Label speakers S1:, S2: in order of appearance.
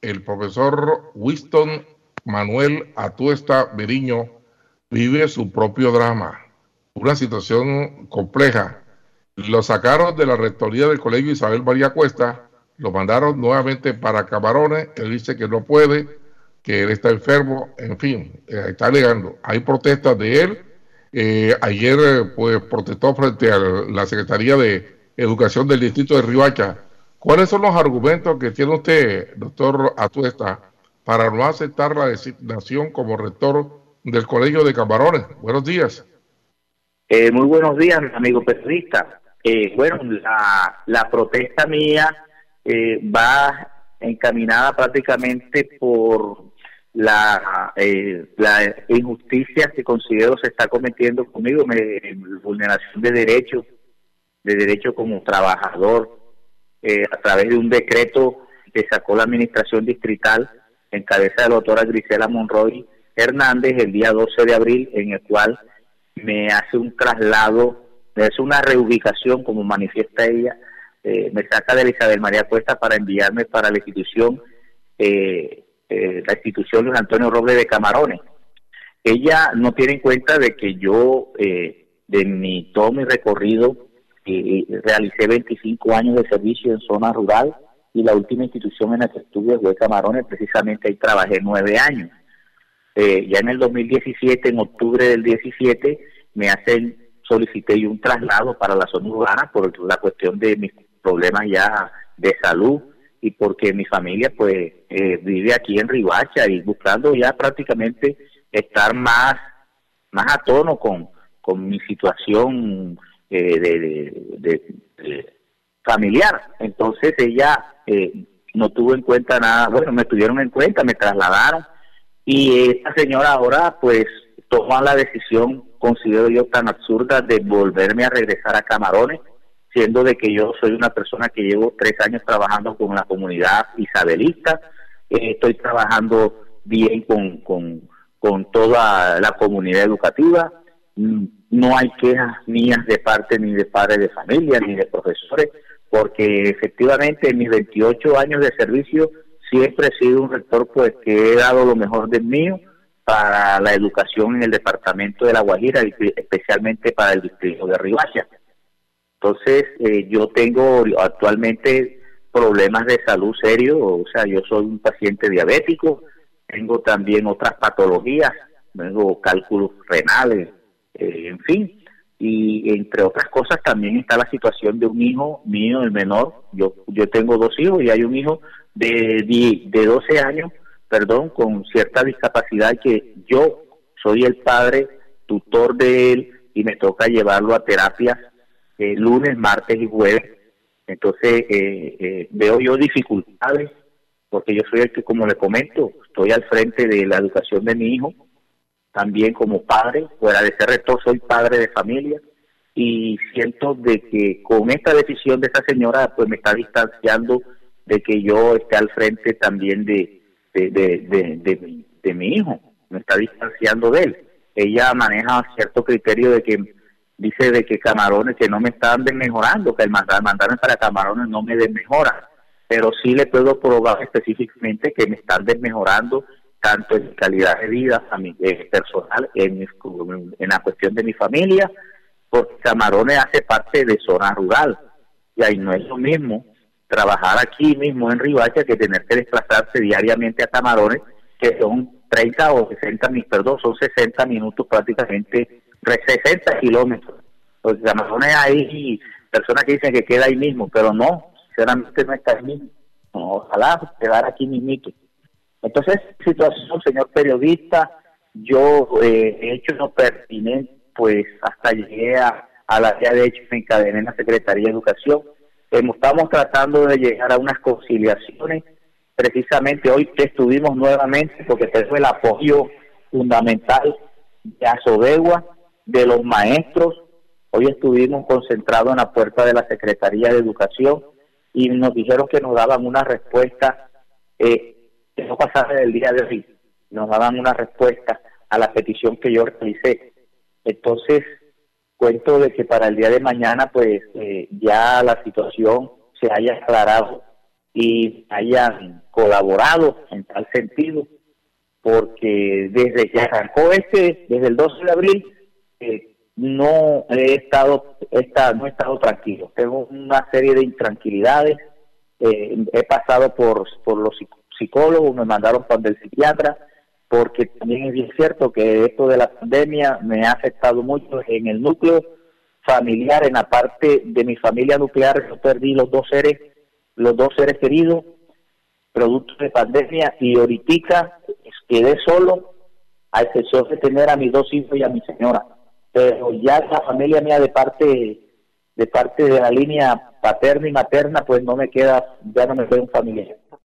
S1: el profesor Winston Manuel Atuesta Beriño vive su propio drama, una situación compleja. Lo sacaron de la rectoría del colegio Isabel María Cuesta, lo mandaron nuevamente para Camarones. Él dice que no puede, que él está enfermo, en fin, está alegando. Hay protestas de él. Ayer pues protestó frente a la Secretaría de Educación del Distrito de Riohacha. ¿Cuáles son los argumentos que tiene usted, doctor Atuesta, para no aceptar la designación como rector del Colegio de Camarones? Buenos días.
S2: Muy buenos días, amigo periodista. Bueno, la protesta mía va encaminada prácticamente por la injusticia que considero se está cometiendo conmigo, vulneración de derecho como trabajador, a través de un decreto que sacó la administración distrital en cabeza de la doctora Grisela Monroy Hernández el día 12 de abril, en el cual me hace un traslado, me hace una reubicación, como manifiesta ella, me saca de la Isabel María Cuesta para enviarme para la institución Luis Antonio Robles de Camarones. Ella no tiene en cuenta de que yo, todo mi recorrido, realicé 25 años de servicio en zona rural, y la última institución en la que estuve fue Camarones. Precisamente ahí trabajé 9 años. Ya en el 2017, en octubre del 17, solicité yo un traslado para la zona urbana por la cuestión de mis problemas ya de salud, y porque mi familia pues vive aquí en Riohacha, y buscando ya prácticamente estar más a tono con mi situación familiar. Entonces ella no tuvo en cuenta nada. Bueno, me tuvieron en cuenta, me trasladaron, y esta señora ahora pues toma la decisión, considero yo, tan absurda, de volverme a regresar a Camarones, siendo de que yo soy una persona que llevo 3 años trabajando con la comunidad isabelista. Estoy trabajando bien con toda la comunidad educativa. No hay quejas mías de parte ni de padres de familia ni de profesores, porque efectivamente en mis 28 años de servicio siempre he sido un rector pues que he dado lo mejor del mío para la educación en el departamento de La Guajira, especialmente para el distrito de Riohacha. Entonces, yo tengo actualmente problemas de salud serios. O sea, yo soy un paciente diabético, tengo también otras patologías, tengo cálculos renales, en fin, y entre otras cosas también está la situación de un hijo mío, el menor. Yo tengo 2 hijos, y hay un hijo de 12 años, con cierta discapacidad, que yo soy el padre tutor de él, y me toca llevarlo a terapias lunes, martes y jueves. Entonces veo yo dificultades, porque yo soy el que, como le comento, estoy al frente de la educación de mi hijo, también como padre. Fuera de ser rector, soy padre de familia, y siento de que con esta decisión de esta señora pues me está distanciando de que yo esté al frente también de mi hijo, me está distanciando de él. Ella maneja cierto criterio de que dice de que Camarones, que no me están desmejorando, que el mandarme para Camarones no me desmejora, pero sí le puedo probar específicamente que me están desmejorando tanto en mi calidad de vida personal, en la cuestión de mi familia, porque Camarones hace parte de zona rural, y ahí no es lo mismo trabajar aquí mismo en Riohacha que tener que desplazarse diariamente a Camarones, que son 30 o 60 son 60 minutos prácticamente, 60 kilómetros. Pues Camarones, hay personas que dicen que queda ahí mismo, pero no, sinceramente no está ahí mismo. No, ojalá quedara aquí mismito. Entonces, situación, señor periodista, yo he hecho lo pertinente, pues hasta llegué a la área de hecho, me encadené en la Secretaría de Educación. Estamos tratando de llegar a unas conciliaciones. Precisamente hoy que estuvimos nuevamente, porque tengo el apoyo fundamental de Asodegua, de los maestros. Hoy estuvimos concentrados en la puerta de la Secretaría de Educación, y nos dijeron que nos daban una respuesta, que no pasara del día de hoy, nos daban una respuesta a la petición que yo realicé. Entonces, cuento de que para el día de mañana, pues ya la situación se haya aclarado y hayan colaborado en tal sentido, porque desde que arrancó desde el 12 de abril, no he estado tranquilo. Tengo una serie de intranquilidades. He pasado por los psicólogos, me mandaron para el psiquiatra, porque también es bien cierto que esto de la pandemia me ha afectado mucho en el núcleo familiar, en la parte de mi familia nuclear. Yo perdí los dos seres queridos, producto de pandemia, y ahorita quedé solo, a excepción de tener a mis dos hijos y a mi señora. Pero ya la familia mía de parte de la línea paterna y materna, pues ya no me queda un familiar.